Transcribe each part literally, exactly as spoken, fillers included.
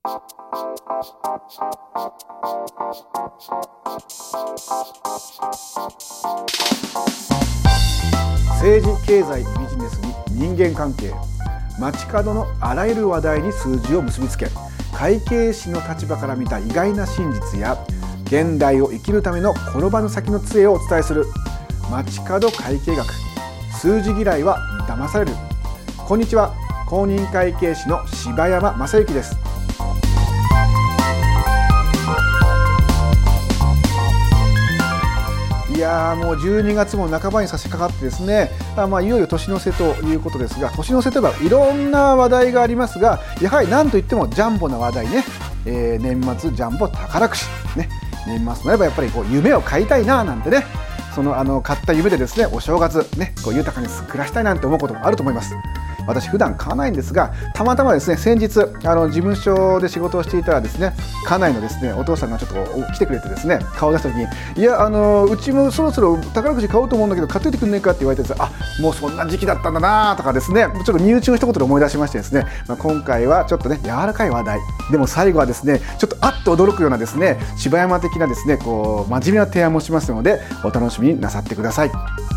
政治、経済、ビジネスに人間関係、街角のあらゆる話題に数字を結びつけ、会計士の立場から見た意外な真実や現代を生きるための転ばぬ先の杖をお伝えする街角会計学。数字嫌いは騙される。こんにちは、公認会計士の柴山正幸です。いやーもうじゅうにがつも半ばに差し掛かってですね、あまあいよいよ年の瀬ということですが、年の瀬といえばいろんな話題がありますが、やはり何といってもジャンボな話題ね、えー、年末ジャンボ宝くじね、年末となればやっぱりこう夢を買いたいななんてね、そのあの買った夢でですね、お正月ねこう豊かに暮らしたいなんて思うこともあると思います。私普段買わないんですが、たまたまですね先日あの事務所で仕事をしていたらですね、家内のですねお父さんがちょっと来てくれてですね、顔を出した時に、いやあのうちもそろそろ宝くじ買おうと思うんだけど買っといてくんねえかって言われてですね、あもうそんな時期だったんだなとかですね、ちょっと身内の一言で思い出しましてですね、まあ、今回はちょっとね柔らかい話題でも最後はですねちょっとあっと驚くようなですね柴山的なですねこう真面目な提案もしますので、お楽しみになさってください。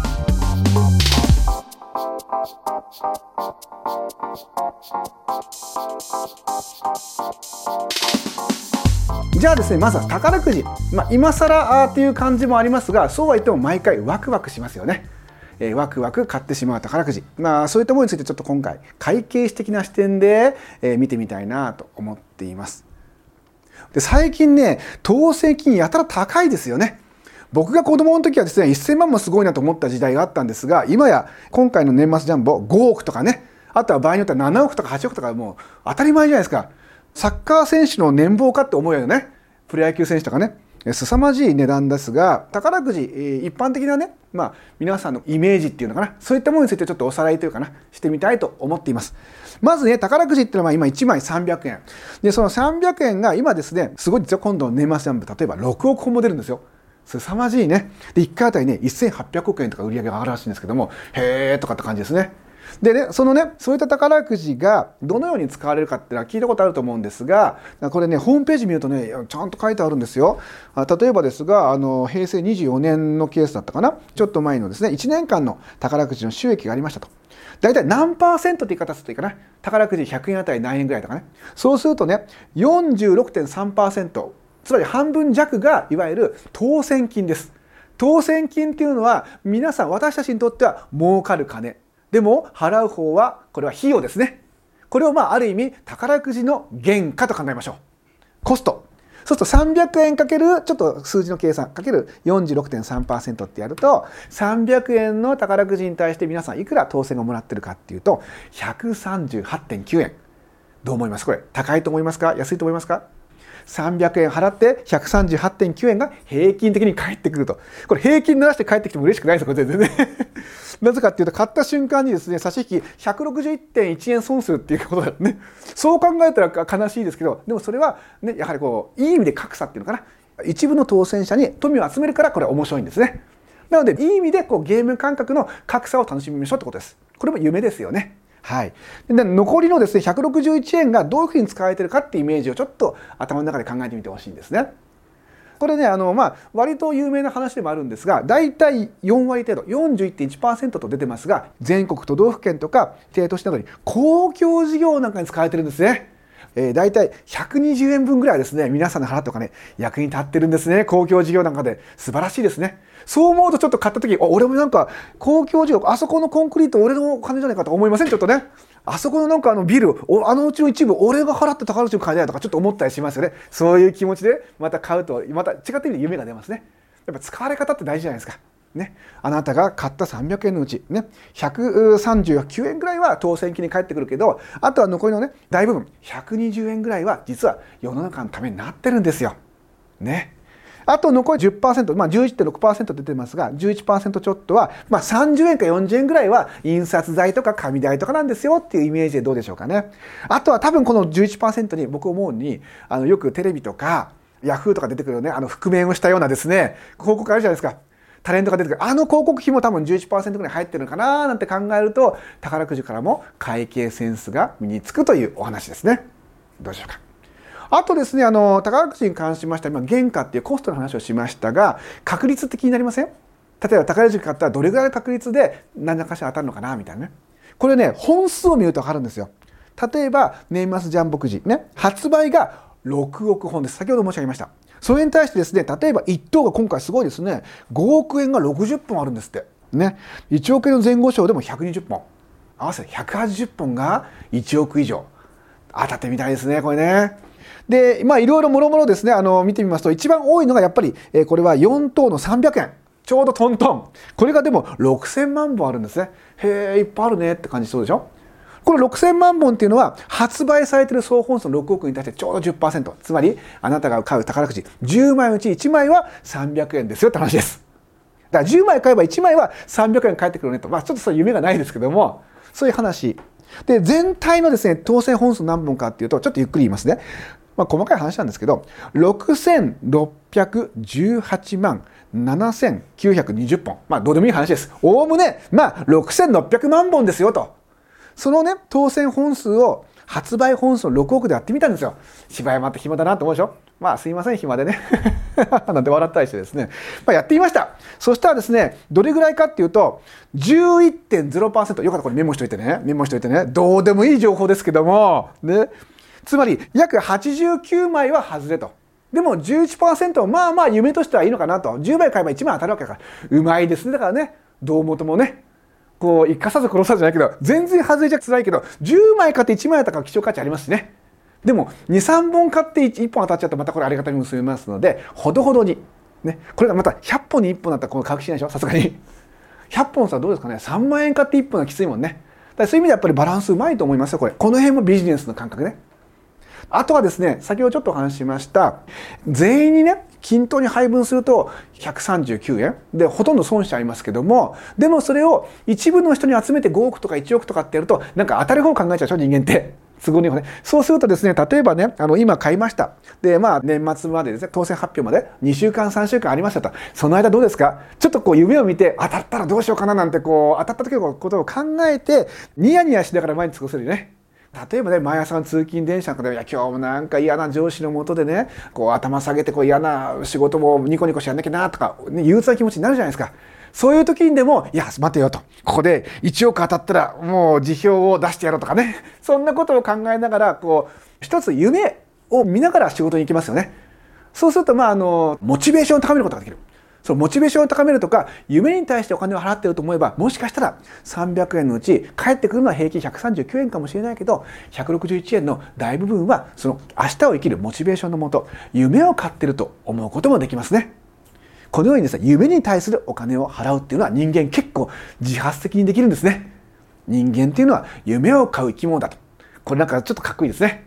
じゃあですね、まずは宝くじ、まあ、今更っていう感じもありますが、そうは言っても毎回ワクワクしますよね。えー、ワクワク買ってしまう宝くじ、まあ、そういったものについてちょっと今回会計士的な視点で、えー、見てみたいなと思っています。で最近ね当選金やたら高いですよね。僕が子供の時はですねせんまんもすごいなと思った時代があったんですが、今や今回の年末ジャンボごおくとかね、あとは場合によってはななおくとかはちおくとかもう当たり前じゃないですか。サッカー選手の年俸かって思うよね。プロ野球選手とかね、凄まじい値段ですが、宝くじ一般的なね、まあ皆さんのイメージっていうのかな、そういったものについてちょっとおさらいというかなしてみたいと思っています。まずね宝くじっていうのは今いちまいさんびゃくえんで、そのさんびゃくえんが今ですねすごい実は今度の年末ジャンボ例えばろくおくほんも出るんですよ。凄まじいね。でいっかいあたりねせんはっぴゃくおくえんとか売り上げが上がるらしいんですけども、へーとかって感じですね。でね、そのね、そういった宝くじがどのように使われるかっていうのは聞いたことあると思うんですが、これね、ホームページ見るとね、ちゃんと書いてあるんですよ。例えばですが、あのへいせいにじゅうよねんのケースだったかな、ちょっと前のですね、いちねんかんの宝くじの収益がありましたと。大体何パーセントって言い方するといいかな、宝くじひゃくえんあたり何円ぐらいとかね。そうするとね、よんじゅうろくてんさんパーセント、つまり半分弱がいわゆる当選金です。当選金っていうのは皆さん私たちにとっては儲かる金。でも払う方はこれは費用ですね。これをまあある意味宝くじの原価と考えましょう。コスト。そうするとさんびゃくえんかけるちょっと数字の計算かける よんじゅうろくてんさんパーセント ってやると、さんびゃくえんの宝くじに対して皆さんいくら当選がもらってるかっていうと ひゃくさんじゅうはちてんきゅうえん。どう思います？これ高いと思いますか？安いと思いますか？さんびゃくえん払ってひゃくさんじゅうはちてんきゅうえんが平均的に返ってくると。これ平均鳴らして返ってきても嬉しくないですよ、これ全然ね。なぜかっていうと、買った瞬間にですね、差し引き ひゃくろくじゅういってんいちえん損するっていうことだよね。そう考えたら悲しいですけど、でもそれはね、やはりこう、いい意味で格差っていうのかな。一部の当選者に富を集めるからこれは面白いんですね。なので、いい意味でこうゲーム感覚の格差を楽しみましょうってことです。これも夢ですよね。はい、で残りのですねひゃくろくじゅういちえんがどういうふうに使われているかっていうイメージをちょっと頭の中で考えてみてほしいんですね。これねあの、まあ、割と有名な話でもあるんですが、だいたいよんわり程度 よんじゅういってんいちパーセント と出てますが、全国都道府県とか低都市などに公共事業なんかに使われてるんですね。えー、だいたいひゃくにじゅうえんぶんぐらいですね、皆さんの払ってお金役に立ってるんですね。公共事業なんかで素晴らしいですね。そう思うとちょっと買った時、俺もなんか公共事業、あそこのコンクリート俺のお金じゃないかと思いません？ちょっとね、あそこのなんかあのビル、あのうちの一部俺が払って宝くじを買いたいとかちょっと思ったりしますよね。そういう気持ちでまた買うとまた違った意味で夢が出ますね。やっぱ使われ方って大事じゃないですか。ね、あなたが買ったさんびゃくえんのうち、ね、ひゃくさんじゅうきゅうえんぐらいは当選金に返ってくるけど、あとは残りのね大部分ひゃくにじゅうえんぐらいは実は世の中のためになってるんですよ。ね。あと残り じゅっパーセント、まあ、じゅういってんろくパーセント 出てますが じゅういちパーセント ちょっとは、まあ、さんじゅうえんかよんじゅうえんぐらいは印刷代とか紙代とかなんですよっていうイメージでどうでしょうかね。あとは多分この じゅういちパーセント に僕思うにあのよくテレビとかヤフーとか出てくるねあの覆面をしたようなですね広告あるじゃないですか。タレントが出てくるあの広告費も多分 じゅういちパーセント ぐらい入ってるのかななんて考えると、宝くじからも会計センスが身につくというお話ですね。どうでしょうか。 あとですね、あの宝くじに関しましては今原価っていうコストの話をしましたが、確率って気になりません？例えば宝くじ買ったらどれぐらいの確率で何らかしら当たるのかなみたいなね。これね、本数を見ると分かるんですよ。例えば年末ジャンボくじね、発売がろくおくほんです。先ほど申し上げました。それに対してですね、例えばいっ等が今回すごいですね、ごおくえんがろくじゅっぽんあるんですってね。いちおくえんの前後賞でもひゃくにじゅっぽん、合わせてひゃくはちじゅっぽんがいちおく以上当たってみたいですね、これね。で、まあいろいろもろもろですね、あの見てみますと一番多いのがやっぱり、えー、これはよん等のさんびゃくえん、ちょうどトントン。これがでもろくせんまんぼんあるんですね。へえ、いっぱいあるねって感じそうでしょ。このろくせんまんぼんっていうのは発売されている総本数のろくおくに対してちょうど じゅっパーセント、 つまりあなたが買う宝くじじゅうまいのうちいちまいはさんびゃくえんですよって話です。だからじゅうまい買えばいちまいはさんびゃくえん返ってくるねと、まあちょっとそういう夢がないですけども、そういう話で、全体のですね当選本数何本かっていうと、ちょっとゆっくり言いますね。まあ細かい話なんですけど、ろくせんろっぴゃくじゅうはちまんななせんきゅうひゃくにじゅっぽん、まあどうでもいい話です。おおむねまあろくせんろっぴゃくまんぼんですよと。そのね当選本数を発売本数のろくおくでやってみたんですよ。柴山って暇だなと思うでしょ。まあすいません、暇でねなんて笑ったりしてですね、まあ、やってみました。そしたらですね、どれぐらいかっていうと じゅういってんゼロパーセント、よかったらこれメモしといてね、メモしといてね、どうでもいい情報ですけどもね、つまり約はちじゅうきゅうまいは外れと。でも じゅういちパーセント はまあまあ夢としてはいいのかなと。じゅうまい買えばいちまい当たるわけだから、うまいですね。だからね、どうもともね、こう生かさず殺さずじゃないけど、全然外れちゃ辛いけど、じゅうまい買っていちまい当たったから希少価値ありますしね。でもにさんぼん買っていっぽん当たっちゃうとまたこれありがたみ結びますので、ほどほどにね。これがまたひゃっぽんにいっぽんだったらこの確信ないでしょ、さすがに。ひゃっぽんさ、どうですかね、さんまんえん買っていっぽんはきついもんね。だからそういう意味でやっぱりバランスうまいと思いますよ、これ。この辺もビジネスの感覚ね。あとはですね、先ほどちょっとお話ししました全員にね均等に配分するとひゃくさんじゅうきゅうえんでほとんど損しちゃいますけども、でもそれを一部の人に集めてごおくとかいちおくとかってやると、なんか当たる方を考えちゃうでしょ、人間って。都合によね。そうするとですね、例えばね、あの今買いました。で、まあ年末までですね、当選発表までにしゅうかんさんしゅうかんありましたと。その間どうですか？ちょっとこう夢を見て当たったらどうしようかななんて、こう当たった時のことを考えてニヤニヤしながら毎日過ごせるよね。例えばね、毎朝の通勤電車の中で、いや今日もなんか嫌な上司のもとでね、こう頭下げてこう嫌な仕事もニコニコしやんなきゃなとか、ね、憂鬱な気持ちになるじゃないですか。そういう時にでも、いや待てよと、ここでいちおく当たったらもう辞表を出してやろうとかね、そんなことを考えながら、こう一つ夢を見ながら仕事に行きますよね。そうするとまああのモチベーションを高めることができる。そのモチベーションを高めるとか、夢に対してお金を払っていると思えば、もしかしたらさんびゃくえんのうち返ってくるのは平均ひゃくさんじゅうきゅうえんかもしれないけど、ひゃくろくじゅういちえんの大部分はその明日を生きるモチベーションのもと、夢を買っていると思うこともできますね。このようにですね、夢に対するお金を払うっていうのは人間結構自発的にできるんですね。人間っていうのは夢を買う生き物だと。これなんかちょっとかっこいいですね。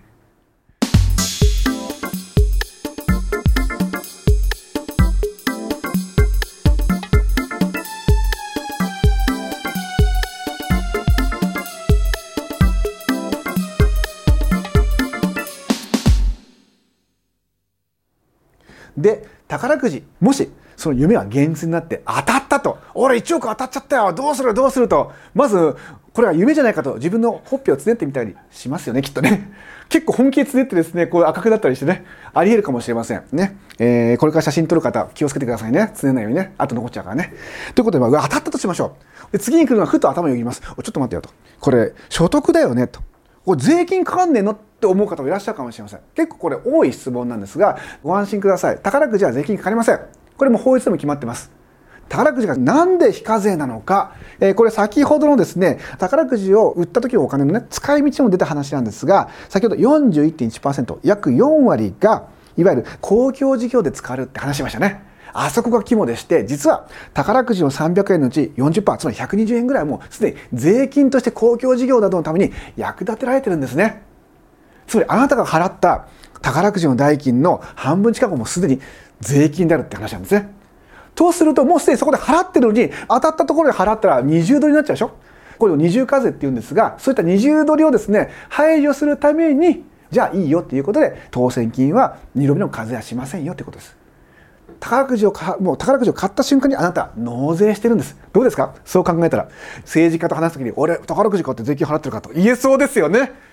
で、宝くじ、もしその夢は現実になって当たったと、俺いちおく当たっちゃったよ、どうするどうすると、まずこれは夢じゃないかと自分のほっぺをつねってみたりしますよね、きっとね。結構本気でつねってですね、こう赤くなったりしてね、ありえるかもしれませんね。えー、これから写真撮る方気をつけてくださいね。つねないようにね、あと残っちゃうからね。ということで、まあ、当たったとしましょう。で次に来るのはふと頭をよぎます。ちょっと待ってよと、これ所得だよねと、これ税金かかんねえのって思う方もいらっしゃるかもしれません。結構これ多い質問なんですが、ご安心ください。宝くじは税金かかりません。これも法律でも決まってます。宝くじがなんで非課税なのか、えー、これ先ほどのですね、宝くじを売った時のお金のね、使い道も出た話なんですが、先ほど よんじゅういってんいちパーセント、約よんわりがいわゆる公共事業で使われるって話しましたね。あそこが肝でして、実は宝くじのさんびゃくえんのうち よんじゅっパーセント、つまりひゃくにじゅうえんぐらいはもうすでに税金として公共事業などのために役立てられてるんですね。つまりあなたが払った宝くじの代金の半分近くもすでに税金であるって話なんですね。とすると、もうすでにそこで払ってるのに、当たったところで払ったら二重取りになっちゃうでしょ。これを二重課税って言うんですが、そういった二重取りをですね、排除するために、じゃあいいよっていうことで、当選金は二度目の課税はしませんよってことです。宝くじをかもう宝くじを買った瞬間にあなた納税してるんです。どうですか？そう考えたら、政治家と話すときに俺宝くじ買って税金払ってるかと言えそうですよね。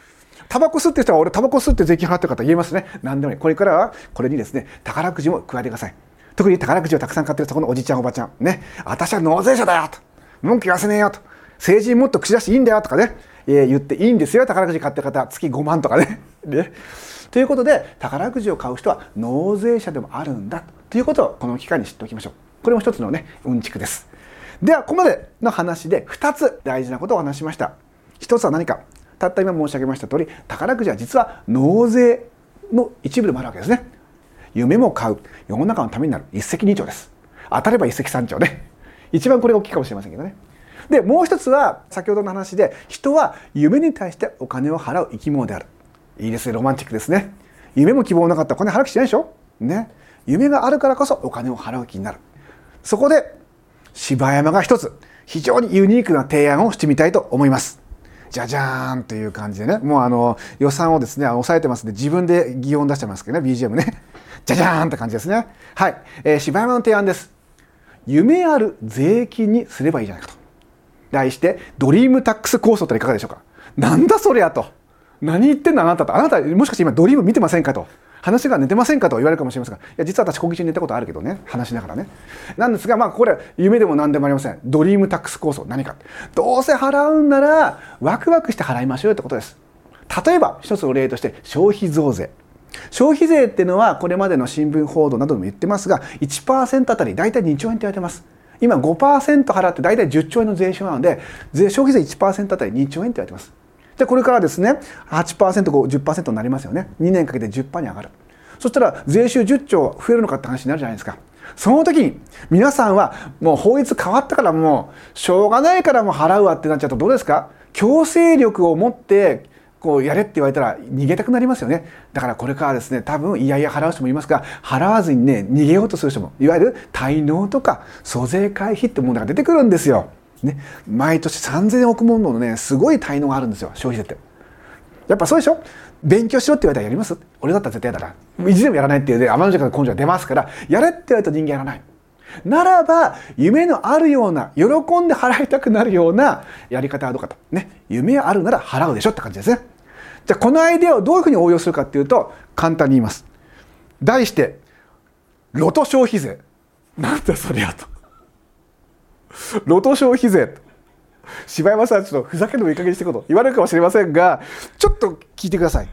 タバコ吸ってる人は俺タバコ吸って税金払ってる方言えますね。何でもいい。これからはこれにですね、宝くじも加えてください。特に宝くじをたくさん買ってるそこのおじちゃんおばちゃんね、私は納税者だよと、文句言わせねえよと、政治にもっと口出していいんだよとかね、えー、言っていいんですよ。宝くじ買ってる方月ごまんとかね。ねということで宝くじを買う人は納税者でもあるんだということをこの機会に知っておきましょう。これも一つのねうんちくです。ではここまでの話でふたつ大事なことをお話ししました。一つは何か、たった今申し上げました通り、宝くじは実は納税の一部でもあるわけですね。夢も買う、世の中のためになる、一石二鳥です。当たれば一石三鳥ね。一番これが大きいかもしれませんけどね。でもう一つは先ほどの話で、人は夢に対してお金を払う生き物である。いいですね、ロマンチックですね。夢も希望なかったらお金払う気しないでしょね。夢があるからこそお金を払う気になる。そこで柴山が一つ非常にユニークな提案をしてみたいと思います。じゃじゃーんという感じでね、もうあの予算をですね抑えてますんで、自分で擬音出してますけどね、 ビージーエム ね。じゃじゃーんって感じですね。はい、えー、柴山の提案です。夢ある税金にすればいいじゃないかと題してドリームタックス構想っていかがでしょうか。なんだそりゃと、何言ってんだあなたと、あなたもしかして今ドリーム見てませんかと、話が寝てませんかと言われるかもしれませんが、いや実は私小口に寝たことあるけどね、話しながらね。なんですが、まあこれ夢でも何でもありません。ドリームタックス構想、何か、どうせ払うんならワクワクして払いましょうよってことです。例えば一つの例として消費増税。消費税っていうのはこれまでの新聞報道などでも言ってますが、 いちパーセント あたりだいたいにちょうえんと言われてます。今 ごパーセント 払ってだいたいじゅっちょうえんの税収なので、消費税 いちパーセント あたりにちょうえんと言われてます。でこれからですね はちパーセント、じゅっパーセント になりますよね。にねんかけて じゅっパーセント に上がる。そしたら税収じゅっちょう増えるのかって話になるじゃないですか。その時に皆さんはもう法律変わったからもうしょうがないからもう払うわってなっちゃうとどうですか。強制力を持ってこうやれって言われたら逃げたくなりますよね。だからこれからですね、多分いやいや払う人もいますが、払わずにね逃げようとする人も、いわゆる滞納とか租税回避って問題が出てくるんですよ。ね、毎年さんぜんおくもののねすごい滞納があるんですよ、消費税って。やっぱそうでしょ。勉強しろって言われたらやります？俺だったら絶対やだな。意地でもやらないっていうね、天の弱の根性が出ますから、やれって言われると人間やらない。ならば夢のあるような、喜んで払いたくなるようなやり方はどうかとね。夢あるなら払うでしょって感じですね。じゃあこのアイデアをどういうふうに応用するかっていうと、簡単に言います。題してロト消費税。なんだそりゃと。ロト消費税。柴山さん、ちょっとふざけるのいい加減にしてこと言われるかもしれませんが、ちょっと聞いてください。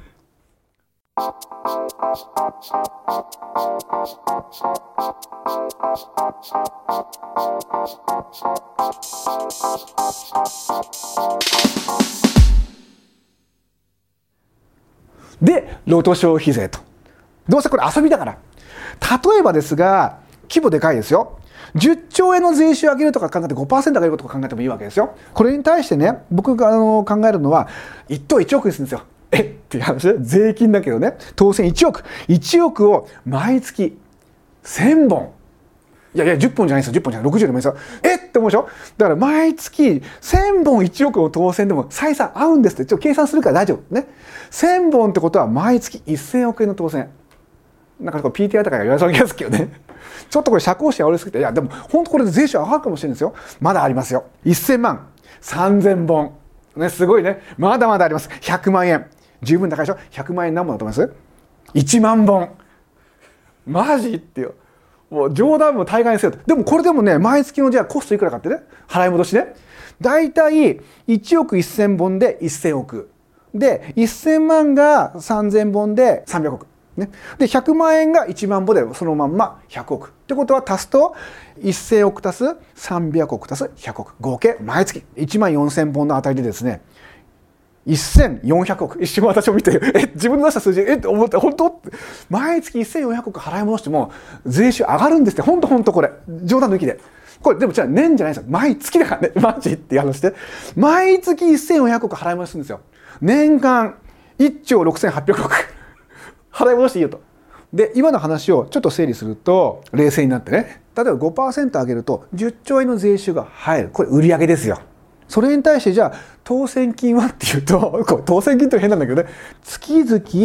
でロト消費税と、どうせこれ遊びだから、例えばですが規模でかいですよ。じゅっちょうえんの税収上げるとか考えて ごパーセント 上げるとか考えてもいいわけですよ。これに対してね、僕があの考えるのは一等いちおくにするんですよ。えっていう話で、税金だけどね、当選いちおく、いちおくを毎月せんぼん、いやいやじゅっぽんじゃないですよ、じゅっぽんじゃない、ろくじゅうでもいいですよ。えって思うでしょ。だから毎月せんぼんいちおくの当選でも採算合うんですって、ちょっと計算するから大丈夫ね。せんぼんってことは毎月せんおくえんの当選。なんかこう ピーティーアイ とかが言われそうな気がするけどね。ちょっとこれ社交心ありすぎて、いやでも本当これで税収上がるかもしれないですよ。まだありますよ。せんまん、さんぜんぼん。ね、すごいね。まだまだあります。ひゃくまんえん。十分高いでしょ。ひゃくまんえん何本だと思います？ いちまんぼん。マジっていう。もう冗談も大概にせよと。でもこれでもね、毎月のじゃあコストいくらかってね、払い戻しね。だいたいいちおくせんぼんでせんおく。で、せんまんがさんぜんぼんでさんびゃくおく。ね、でひゃくまんえんがいちまんぼんでそのまんまひゃくおくってことは、足すとせんおく足すさんびゃくおく足すひゃくおく、合計毎月いちまんよんせんぼんのあたりでですね、せんよんひゃくおく。一瞬私を見てえ自分の出した数字えって思って、本当毎月せんよんひゃくおく払い戻しても税収上がるんですって。本当本当これ冗談抜きで、これでもじゃあ年じゃないですよ、毎月だからね。マジって話で、毎月せんよんひゃくおく払い戻すんですよ。年間いっちょうろくせんはっぴゃくおく払い戻していいよと。で今の話をちょっと整理すると、冷静になってね、例えば ごパーセント 上げるとじゅっちょうえんの税収が入る。これ売上ですよ。それに対してじゃあ当選金はっていうと、これ当選金って変なんだけどね、月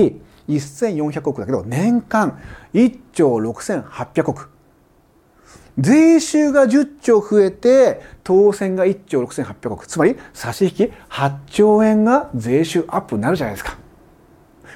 々せんよんひゃくおくだけど年間いっちょうろくせんはっぴゃくおく。税収がじゅっちょう増えて当選がいっちょうろくせんはっぴゃくおく、つまり差し引きはっちょうえんが税収アップになるじゃないですか。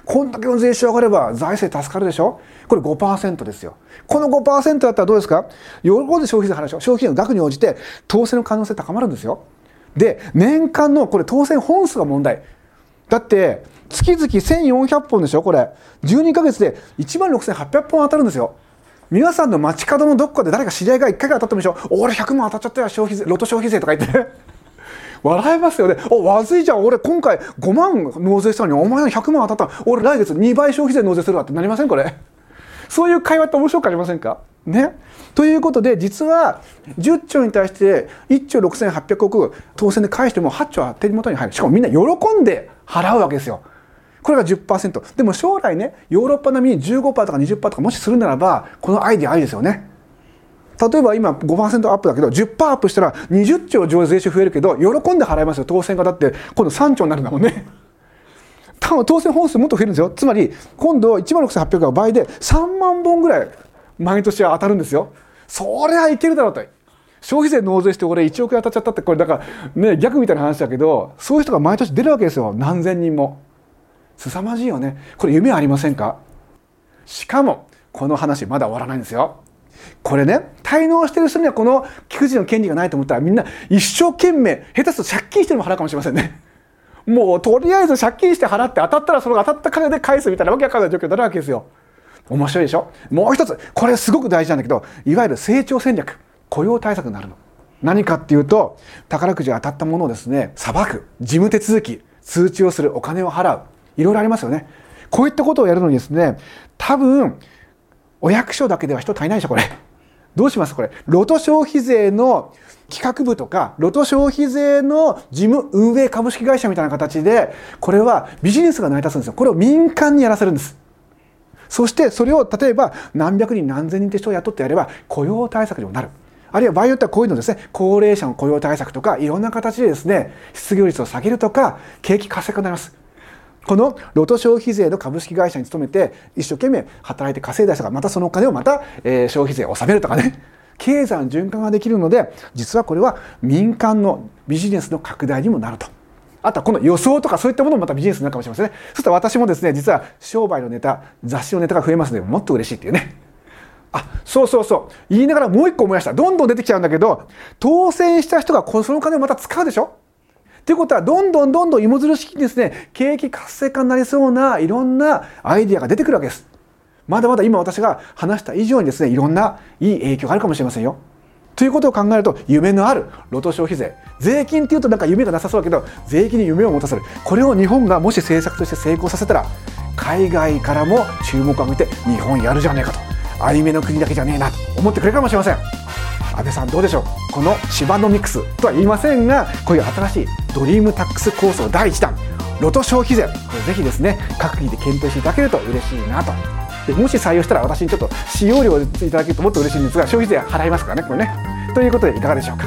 こんだけの税収上がれば財政助かるでしょ。これ ごパーセント ですよ。この ごパーセント だったらどうですか。喜んで消費税払うでしょ。消費税の額に応じて当選の可能性高まるんですよ。で、年間のこれ当選本数が問題。だって月々せんよんひゃくぽんでしょ。これじゅうにかげつでいちまんろくせんはっぴゃくぽん当たるんですよ。皆さんの街角のどこかで誰か知り合いがいっかいが当たってもでしょ。俺ひゃくまん当たっちゃったよ、消費税、ロト消費税とか言って笑えますよね。お、わずいじゃん、俺今回ごまん納税したのにお前のひゃくまん当たった、俺来月にばい消費税納税するわってなりませんこれ。そういう会話って面白くありませんかね。ということで実はじゅっちょうに対していっちょうろくせんはっぴゃくおく当選で返してもはっちょうは手元に入る。しかもみんな喜んで払うわけですよ。これが じゅっパーセント。 でも将来ね、ヨーロッパ並みに じゅうごパーセント とか にじゅっパーセント とかもしするならばこのアイディアありですよね。例えば今 ごパーセント アップだけど じゅっパーセント アップしたらにじゅっちょう税収増えるけど喜んで払いますよ。当選がだって今度さんちょうになるんだもんね。多分当選本数もっと増えるんですよ。つまり今度いちまんろくせんはっぴゃくが倍でさんまんぼんぐらい毎年は当たるんですよ。そりゃいけるだろうと。消費税納税して俺いちおくえん当たっちゃったって、これだからね、逆みたいな話だけど、そういう人が毎年出るわけですよ。何千人も。凄まじいよね。これ夢ありませんか。しかもこの話まだ終わらないんですよ。これね、滞納してる人にはこの寄付時の権利がないと思ったらみんな一生懸命下手すると借金しても払うかもしれませんね。もうとりあえず借金して払って当たったらその当たった金で返すみたいなわけわかんない状況になるわけですよ。面白いでしょ。もう一つこれすごく大事なんだけど、いわゆる成長戦略、雇用対策になるの。何かっていうと、宝くじが当たったものをですね、裁く、事務手続き、通知をする、お金を払う、いろいろありますよね。こういったことをやるのにですね、多分お役所だけでは人足りないでしょこれ。どうしますこれ。ロト消費税の企画部とかロト消費税の事務運営株式会社みたいな形で、これはビジネスが成り立つんですよ。これを民間にやらせるんです。そしてそれを例えば何百人何千人って人を雇ってやれば雇用対策にもなる。あるいは場合によってはこういうのですね、高齢者の雇用対策とかいろんな形でですね、失業率を下げるとか景気活性化になります。このロト消費税の株式会社に勤めて一生懸命働いて稼いだ人がまたそのお金をまた、えー、消費税を納めるとかね、経済の循環ができるので、実はこれは民間のビジネスの拡大にもなると。あとはこの予想とかそういったものもまたビジネスになるかもしれませんね。そしたら私もですね、実は商売のネタ、雑誌のネタが増えますのでもっと嬉しいっていうね。あ、そうそうそう言いながらもう一個思い出した。どんどん出てきちゃうんだけど、当選した人がその金をまた使うでしょ。ということはどんどんどんどん芋づる式にですね、景気活性化になりそうないろんなアイディアが出てくるわけです。まだまだ今私が話した以上にですね、いろんないい影響があるかもしれませんよ。ということを考えると、夢のあるロト消費税、税金っていうとなんか夢がなさそうだけど、税金に夢を持たせる、これを日本がもし政策として成功させたら、海外からも注目を向いて日本やるじゃねえかと、アニメの国だけじゃねえなと思ってくれるかもしれません。安倍さんどうでしょう。このシバノミクスとは言いませんが、こういう新しいドリームタックス構想だいいちだん、ロト消費税、これぜひですね、閣議で検討していただけると嬉しいなと。でもし採用したら私にちょっと使用料をいただけるともっと嬉しいんですが、消費税払いますからねこれね。ということでいかがでしょうか。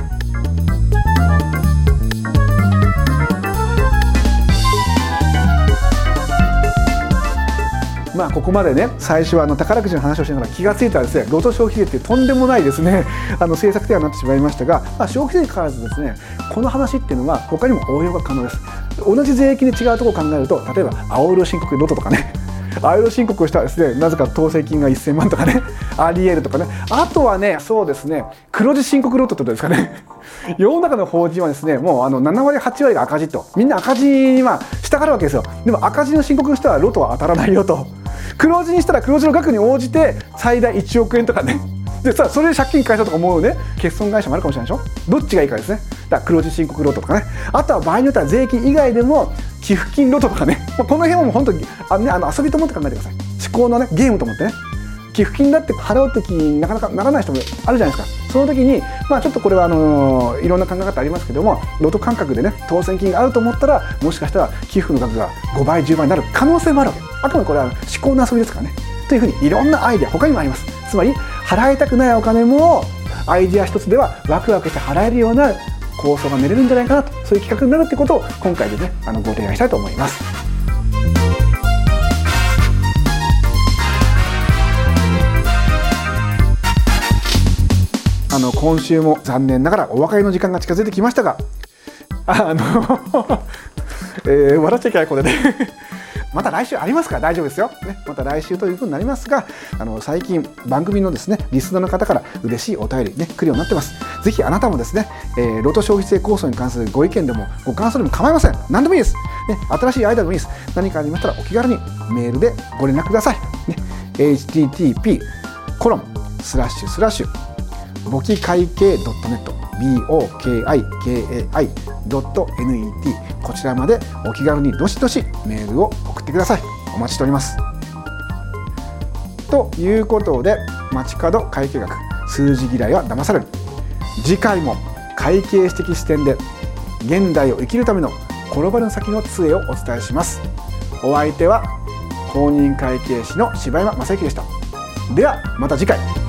まあここまでね、最初はあの宝くじの話をしながら気がついたらですね、ロト消費税っていうとんでもないですね、あの政策提案になってしまいましたが、まあ、消費税に関わらずですね、この話っていうのは他にも応用が可能です。同じ税金で違うところを考えると、例えば青色申告ロトとかね、青色申告をしたらですね、なぜか当選金がせんまんとかね、ありえるとかね。あとはね、そうですね、黒字申告ロトってことですかね。世の中の法人はですね、もうあのななわりはちわりが赤字と、みんな赤字には従うわけですよ。でも赤字の申告の人はロトは当たらないよと。黒字にしたら黒字の額に応じて最大いちおくえんとかね。でさ、それで借金返そうとか思うね、欠損会社もあるかもしれないでしょ。どっちがいいかですね。だから黒字申告ロトとかね。あとは場合によっては税金以外でも寄付金ロトとかね。まあ、この辺はもう本当にあの、ね、あの遊びと思って考えてください。思考のね、ゲームと思ってね。寄付金だって払うときになかなかならない人もあるじゃないですか。その時に、まあちょっとこれはあのー、いろんな考え方ありますけども、ロト感覚でね、当選金があると思ったら、もしかしたら寄付の額がごばいじゅうばいになる可能性もあるわけ。あくまでこれは思考の遊びですからね。というふうにいろんなアイデア他にもあります。つまり払いたくないお金もアイデア一つではワクワクして払えるような構想が練れるんじゃないかなと、そういう企画になるってことを今回でね、あのご提案したいと思います。あの今週も残念ながらお別れの時間が近づいてきましたが、あの、えー、笑っちゃいけないこれねまた来週ありますから大丈夫ですよ、ね、また来週ということになりますが、あの最近番組のですねリスナーの方から嬉しいお便りね来るようになってます。ぜひあなたもですね、えー、ロト消費税構想に関するご意見でもご感想でも構いません。何でもいいです、ね、新しいアイデアでもいいです。何かありましたらお気軽にメールでご連絡ください、ね、エイチティーティーピーコロンスラッシュスラッシュ簿記会計 ドットネット ビーオーケーアイケーエーアイ ドットネット こちらまでお気軽にどしどしメールを送ってください。お待ちしております。ということで、街角会計学数字嫌いは騙される、次回も会計史的視点で現代を生きるための転ばぬ先の杖をお伝えします。お相手は公認会計士の柴山正幸でした。ではまた次回。